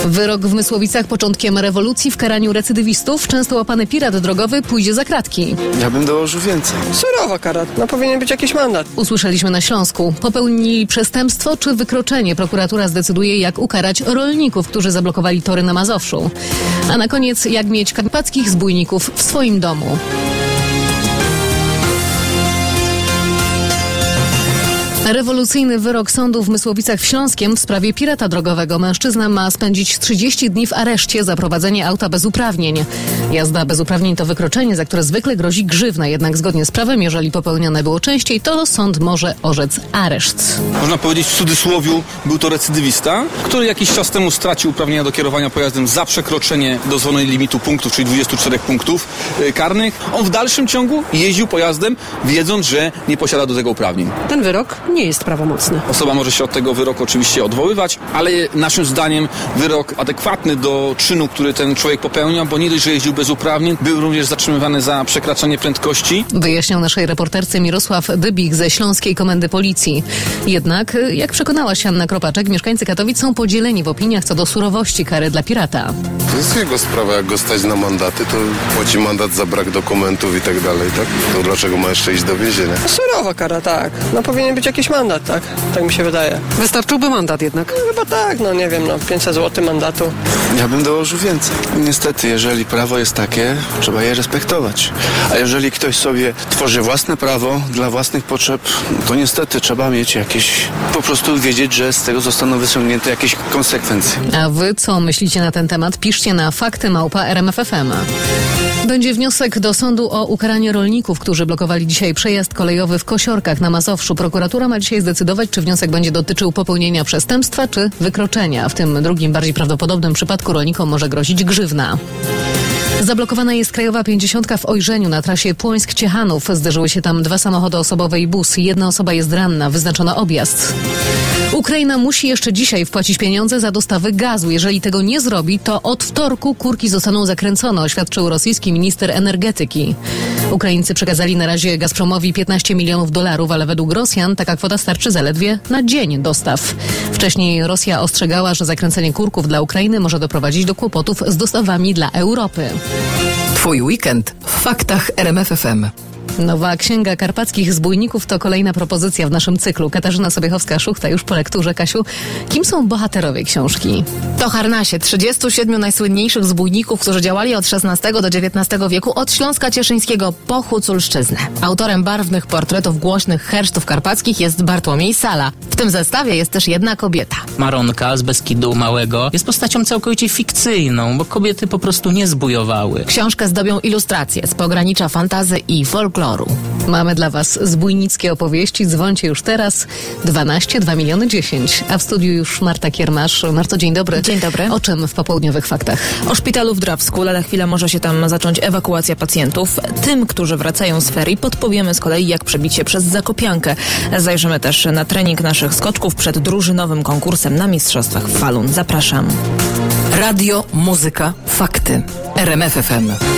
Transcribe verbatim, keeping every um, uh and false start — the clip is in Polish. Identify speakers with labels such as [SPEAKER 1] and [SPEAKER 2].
[SPEAKER 1] Wyrok w Mysłowicach początkiem rewolucji w karaniu recydywistów. Często łapany pirat drogowy pójdzie za kratki.
[SPEAKER 2] Ja bym dołożył więcej.
[SPEAKER 3] Surowa kara. No powinien być jakiś mandat.
[SPEAKER 1] Usłyszeliśmy na Śląsku. Popełnili przestępstwo czy wykroczenie? Prokuratura zdecyduje, jak ukarać rolników, którzy zablokowali tory na Mazowszu. A na koniec, jak mieć karpackich zbójników w swoim domu. Rewolucyjny wyrok sądu w Mysłowicach w Śląskiem w sprawie pirata drogowego. Mężczyzna ma spędzić trzydzieści dni w areszcie za prowadzenie auta bez uprawnień. Jazda bez uprawnień to wykroczenie, za które zwykle grozi grzywna. Jednak zgodnie z prawem, jeżeli popełnione było częściej, to sąd może orzec areszt.
[SPEAKER 4] Można powiedzieć w cudzysłowiu, był to recydywista, który jakiś czas temu stracił uprawnienia do kierowania pojazdem za przekroczenie dozwolonego limitu punktów, czyli dwudziestu czterech punktów yy, karnych. On w dalszym ciągu jeździł pojazdem, wiedząc, że nie posiada do tego uprawnień.
[SPEAKER 5] Ten wyrok nie jest prawomocny.
[SPEAKER 4] Osoba może się od tego wyroku oczywiście odwoływać, ale naszym zdaniem wyrok adekwatny do czynu, który ten człowiek popełniał, bo nie dość, że jeździł bez uprawnień, był również zatrzymywany za przekraczanie prędkości.
[SPEAKER 1] Wyjaśniał naszej reporterce Mirosław Dybik ze Śląskiej Komendy Policji. Jednak, jak przekonała się Anna Kropaczek, mieszkańcy Katowic są podzieleni w opiniach co do surowości kary dla pirata.
[SPEAKER 6] To jest jego sprawa, jak go stać na mandaty, to płaci mandat za brak dokumentów i tak dalej, tak? To dlaczego ma jeszcze iść do więzienia?
[SPEAKER 3] Surowa kara, tak. No powinien być jakiś mandat, tak? Tak mi się wydaje.
[SPEAKER 5] Wystarczyłby mandat jednak?
[SPEAKER 3] No, chyba tak, no nie wiem, no pięćset złotych mandatu.
[SPEAKER 2] Ja bym dołożył więcej. Niestety, jeżeli prawo jest takie, trzeba je respektować. A jeżeli ktoś sobie tworzy własne prawo dla własnych potrzeb, to niestety trzeba mieć jakieś, po prostu wiedzieć, że z tego zostaną wyciągnięte jakieś konsekwencje.
[SPEAKER 1] A wy co myślicie na ten temat? Piszcie na fakty małpa R M F F M. Będzie wniosek do sądu o ukaranie rolników, którzy blokowali dzisiaj przejazd kolejowy w Kosiorkach na Mazowszu. Prokuratura ma dzisiaj zdecydować, czy wniosek będzie dotyczył popełnienia przestępstwa, czy wykroczenia. W tym drugim, bardziej prawdopodobnym przypadku rolnikom może grozić grzywna. Zablokowana jest Krajowa pięćdziesiątka w Ojrzeniu na trasie Płońsk-Ciechanów. Zderzyły się tam dwa samochody osobowe i bus. Jedna osoba jest ranna. Wyznaczono objazd. Ukraina musi jeszcze dzisiaj wpłacić pieniądze za dostawy gazu. Jeżeli tego nie zrobi, to od wtorku kurki zostaną zakręcone, oświadczył rosyjski minister energetyki. Ukraińcy przekazali na razie Gazpromowi piętnaście milionów dolarów, ale według Rosjan taka kwota starczy zaledwie na dzień dostaw. Wcześniej Rosja ostrzegała, że zakręcenie kurków dla Ukrainy może doprowadzić do kłopotów z dostawami dla Europy.
[SPEAKER 7] Twój weekend w faktach R M F F M.
[SPEAKER 1] Nowa Księga Karpackich Zbójników to kolejna propozycja w naszym cyklu. Katarzyna Sobiechowska-Szuchta już po lekturze. Kasiu, kim są bohaterowie książki?
[SPEAKER 8] To harnasie trzydziestu siedmiu najsłynniejszych zbójników, którzy działali od szesnastego do dziewiętnastego wieku, od Śląska Cieszyńskiego po Huculszczyznę. Autorem barwnych portretów głośnych hersztów karpackich jest Bartłomiej Sala. W tym zestawie jest też jedna kobieta.
[SPEAKER 9] Maronka z Beskidu Małego jest postacią całkowicie fikcyjną, bo kobiety po prostu nie zbójowały.
[SPEAKER 8] Książkę zdobią ilustracje z pogranicza fantazy i folkloru.
[SPEAKER 1] Mamy dla was zbójnickie opowieści. Dzwońcie już teraz. dwanaście dwa miliony dziesięć. A w studiu już Marta Kiermasz. Marto, dzień dobry.
[SPEAKER 10] Dzień dobry.
[SPEAKER 1] O czym w popołudniowych faktach?
[SPEAKER 10] O szpitalu w Drawsku. Lada chwila może się tam zacząć ewakuacja pacjentów. Tym, którzy wracają z ferii, podpowiemy z kolei, jak przebić się przez Zakopiankę. Zajrzymy też na trening naszych skoczków przed drużynowym konkursem na Mistrzostwach w Falun. Zapraszam.
[SPEAKER 7] Radio, muzyka, fakty. R M F F M.